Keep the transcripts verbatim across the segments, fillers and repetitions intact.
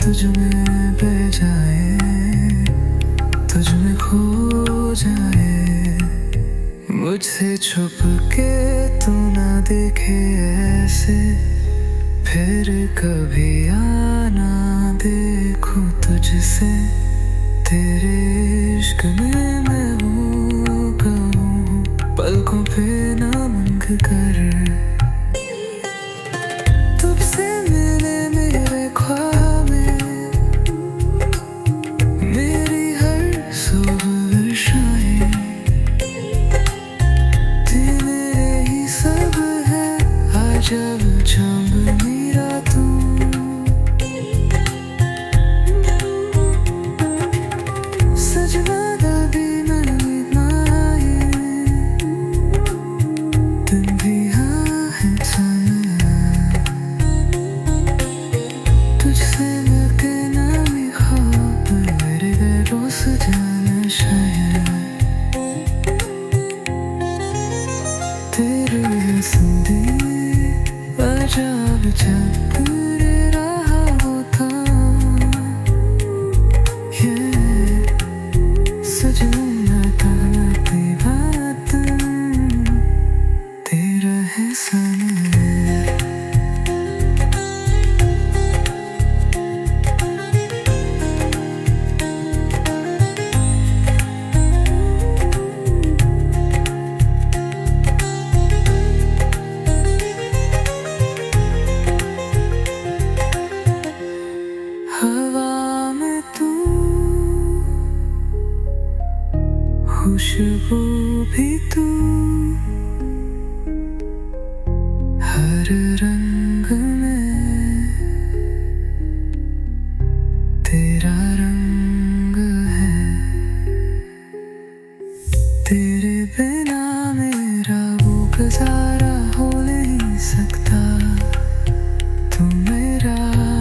तुझ में बह जाए, तुझ में खो जाए। मुझसे छुप के तू ना देखे ऐसे, फिर कभी आना देखूं तुझसे। तेरे इश्क में मैं हूँ कहूँ, पलकों पे ना मंग कर। तुझसे मिले मेरे ख्वाब में, मेरी हर सुबह शाम। तेरे ही सब है अजब चांदनी रातों। सजना दादी नैनी नाये, दिन भी हाँ है समय। तुझसे मिलके नामी ख्वाब मेरे गैरों से जाने शायद। तेरे हंसते अजब जब रहा होता, ये सजना करती बात तेरा है समय। हवा में तू, खुशबू भी तू, हर रंग में तेरा रंग है। तेरे बिना मेरा वो गुजारा हो नहीं सकता। तू मेरा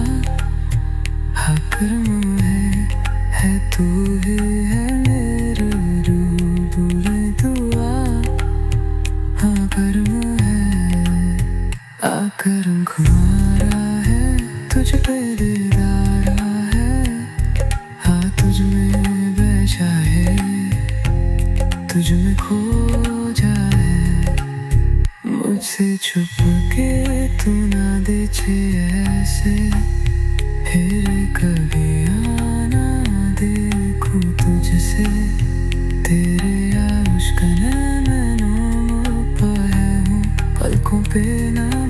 कर्म है, है तू ही है मेरे रूबरू दुआ। हाँ कर्म है, आकर्म खुमारा है, तुझ पे दीदारा है। हाँ तुझ में बह जाए, तुझ में खो जाए। मुझसे छुप के तू ना देखे ऐसे, फिर कभी आना देखूं तुझसे। तेरे आयुष का नैनों पर है हूँ, पलकों पे ना